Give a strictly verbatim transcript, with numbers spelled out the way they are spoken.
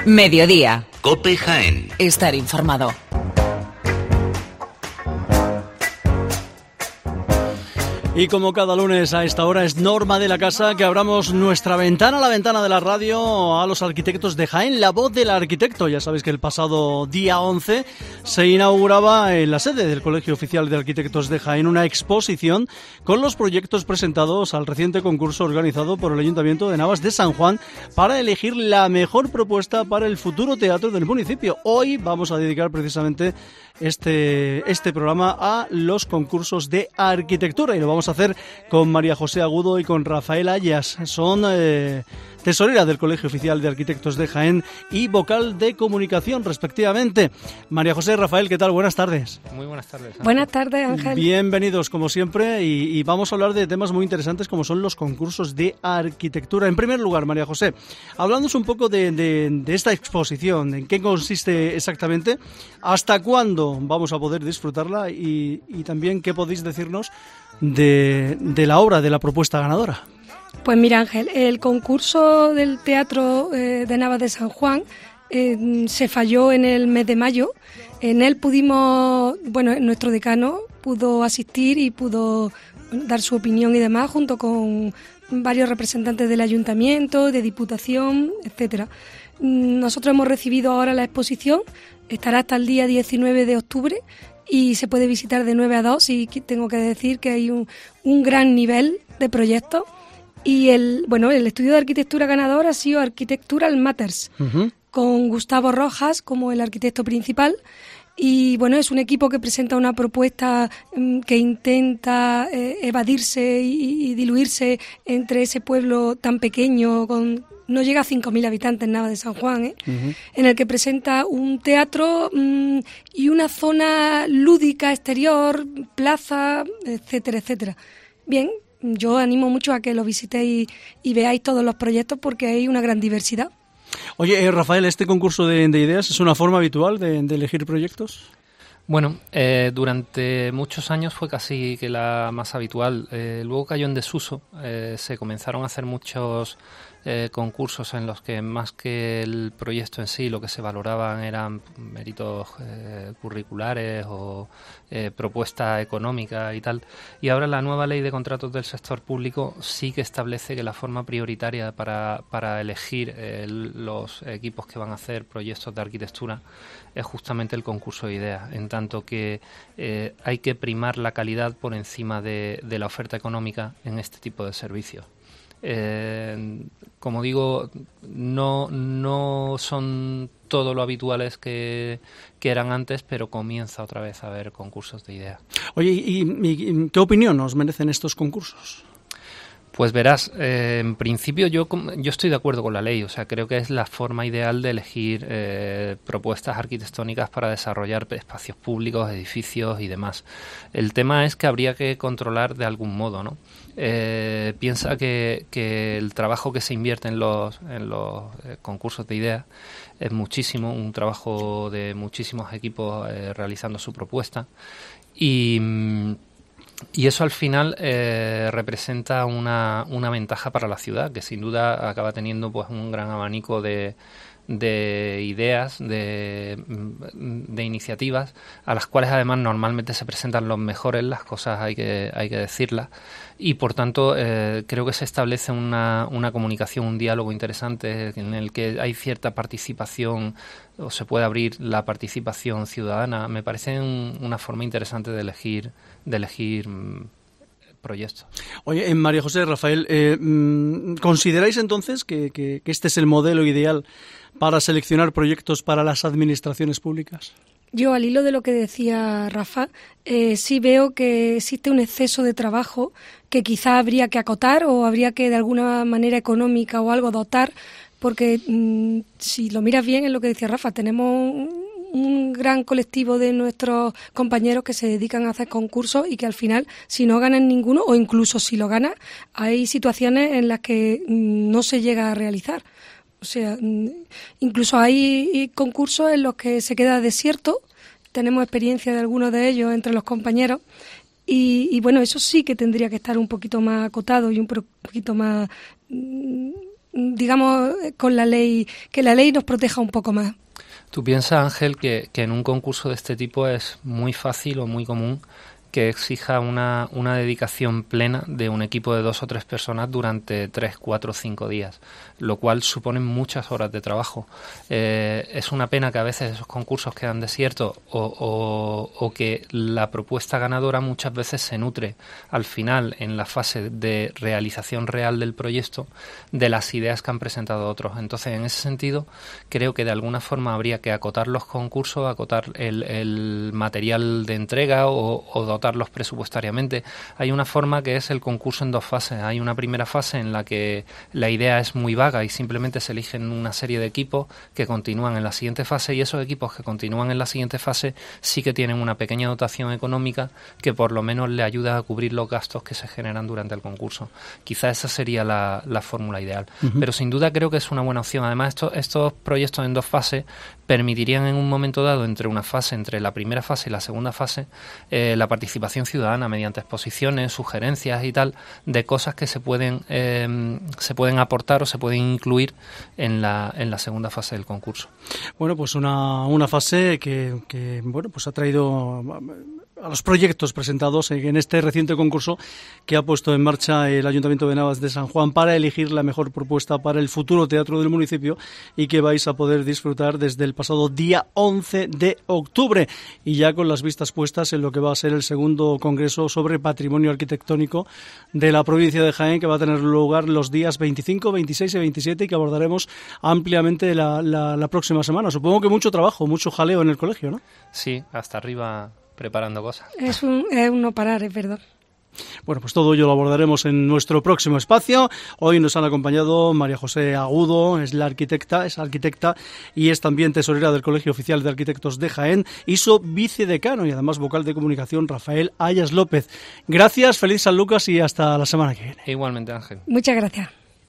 Mediodía. COPE Jaén. Estar informado. Y como cada lunes a esta hora es norma de la casa que abramos nuestra ventana, la ventana de la radio, a los arquitectos de Jaén, la voz del arquitecto. Ya sabéis que el pasado día once se inauguraba en la sede del Colegio Oficial de Arquitectos de Jaén una exposición con los proyectos presentados al reciente concurso organizado por el Ayuntamiento de Navas de San Juan para elegir la mejor propuesta para el futuro teatro del municipio. Hoy vamos a dedicar precisamente este, este programa a los concursos de arquitectura y lo vamos a hacer con María José Agudo y con Rafael Ayas. Son eh, tesorera del Colegio Oficial de Arquitectos de Jaén y vocal de comunicación, respectivamente. María José, Rafael, ¿qué tal? Buenas tardes. Muy buenas tardes, Ángel. Buenas tardes, Ángel. Bienvenidos, como siempre, y, y vamos a hablar de temas muy interesantes como son los concursos de arquitectura. En primer lugar, María José, hablándonos un poco de, de, de esta exposición, en qué consiste exactamente, hasta cuándo vamos a poder disfrutarla y, y también qué podéis decirnos de, de la obra, de la propuesta ganadora. Pues mira, Ángel, el concurso del Teatro eh, de Navas de San Juan eh, se falló en el mes de mayo. En él pudimos, bueno, nuestro decano pudo asistir y pudo dar su opinión y demás, junto con varios representantes del ayuntamiento, de diputación, etcétera. Nosotros hemos recibido ahora la exposición, estará hasta el día diecinueve de octubre y se puede visitar de nueve a dos y tengo que decir que hay un, un gran nivel de proyectos. Y el bueno el estudio de arquitectura ganador ha sido Architectural Matters, uh-huh. con Gustavo Rojas como el arquitecto principal. Y bueno, es un equipo que presenta una propuesta um, que intenta eh, evadirse y, y diluirse entre ese pueblo tan pequeño, con no llega a cinco mil habitantes, Navas de San Juan, ¿eh? Uh-huh. en el que presenta un teatro um, y una zona lúdica exterior, plaza, etcétera, etcétera. Bien, yo animo mucho a que lo visitéis y, y veáis todos los proyectos porque hay una gran diversidad. Oye, eh, Rafael, ¿este concurso de, de ideas es una forma habitual de, de elegir proyectos? Bueno, eh, durante muchos años fue casi que la más habitual. Eh, luego cayó en desuso. Eh, se comenzaron a hacer muchos eh, concursos en los que más que el proyecto en sí, lo que se valoraban eran méritos eh, curriculares o eh, propuesta económica y tal. Y ahora la nueva ley de contratos del sector público sí que establece que la forma prioritaria para, para elegir eh, los equipos que van a hacer proyectos de arquitectura es justamente el concurso de ideas, en tanto que eh, hay que primar la calidad por encima de, de la oferta económica en este tipo de servicios. Eh, como digo, no, no son todo lo habituales que, que eran antes, pero comienza otra vez a haber concursos de ideas. Oye, ¿y, y, y qué opinión nos merecen estos concursos? Pues verás, eh, en principio yo yo estoy de acuerdo con la ley, o sea, creo que es la forma ideal de elegir eh, propuestas arquitectónicas para desarrollar espacios públicos, edificios y demás. El tema es que habría que controlar de algún modo, ¿no? Eh, piensa que, que el trabajo que se invierte en los, en los eh, concursos de ideas es muchísimo, un trabajo de muchísimos equipos eh, realizando su propuesta y... Y eso al final eh, representa una, una ventaja para la ciudad, que sin duda acaba teniendo pues un gran abanico de, de ideas, de, de iniciativas, a las cuales además normalmente se presentan los mejores, las cosas hay que, hay que decirlas, y por tanto eh, creo que se establece una, una comunicación, un diálogo interesante en el que hay cierta participación o se puede abrir la participación ciudadana. Me parece un, una forma interesante de elegir de elegir mmm, proyectos. Oye, en María José, Rafael, eh, ¿consideráis entonces que, que, que este es el modelo ideal para seleccionar proyectos para las administraciones públicas? Yo, al hilo de lo que decía Rafa, eh, sí veo que existe un exceso de trabajo que quizá habría que acotar o habría que de alguna manera económica o algo dotar, porque mmm, si lo miras bien es lo que decía Rafa, tenemos un, un gran colectivo de nuestros compañeros que se dedican a hacer concursos y que al final, si no ganan ninguno o incluso si lo ganan, hay situaciones en las que mmm, no se llega a realizar. O sea, incluso hay concursos en los que se queda desierto, tenemos experiencia de algunos de ellos entre los compañeros, y, y bueno, eso sí que tendría que estar un poquito más acotado y un poquito más digamos, con la ley, que la ley nos proteja un poco más. ¿Tú piensas, Ángel, que, que en un concurso de este tipo es muy fácil o muy común que exija una, una dedicación plena de un equipo de dos o tres personas durante tres, cuatro o cinco días, lo cual supone muchas horas de trabajo? Eh, es una pena que a veces esos concursos quedan desiertos o, o, o que la propuesta ganadora muchas veces se nutre al final, en la fase de realización real del proyecto, de las ideas que han presentado otros. Entonces, en ese sentido, creo que de alguna forma habría que acotar los concursos, acotar el, el material de entrega o, o dotar los presupuestariamente. Hay una forma que es el concurso en dos fases. Hay una primera fase en la que la idea es muy vaga y simplemente se eligen una serie de equipos que continúan en la siguiente fase, y esos equipos que continúan en la siguiente fase sí que tienen una pequeña dotación económica que por lo menos le ayuda a cubrir los gastos que se generan durante el concurso. Quizá esa sería la, la fórmula ideal. Uh-huh. Pero sin duda creo que es una buena opción. Además, estos, estos proyectos en dos fases permitirían en un momento dado, entre una fase, entre la primera fase y la segunda fase, eh, la participación ciudadana mediante exposiciones, sugerencias y tal, de cosas que se pueden eh, se pueden aportar o se pueden incluir en la en la segunda fase del concurso. Bueno, pues una, una fase que, que bueno, pues ha traído a los proyectos presentados en este reciente concurso que ha puesto en marcha el Ayuntamiento de Navas de San Juan para elegir la mejor propuesta para el futuro teatro del municipio, y que vais a poder disfrutar desde el pasado día once de octubre, y ya con las vistas puestas en lo que va a ser el segundo congreso sobre patrimonio arquitectónico de la provincia de Jaén, que va a tener lugar los días veinticinco, veintiséis y veintisiete, y que abordaremos ampliamente la, la, la próxima semana. Supongo que mucho trabajo, mucho jaleo en el colegio, ¿no? Sí, hasta arriba preparando cosas. Es un, es un no parar, es verdad. Bueno, pues todo ello lo abordaremos en nuestro próximo espacio. Hoy nos han acompañado María José Agudo, es la arquitecta, es arquitecta y es también tesorera del Colegio Oficial de Arquitectos de Jaén, y su vicedecano y además vocal de comunicación, Rafael Ayas López. Gracias, feliz San Lucas y hasta la semana que viene. Igualmente, Ángel. Muchas gracias.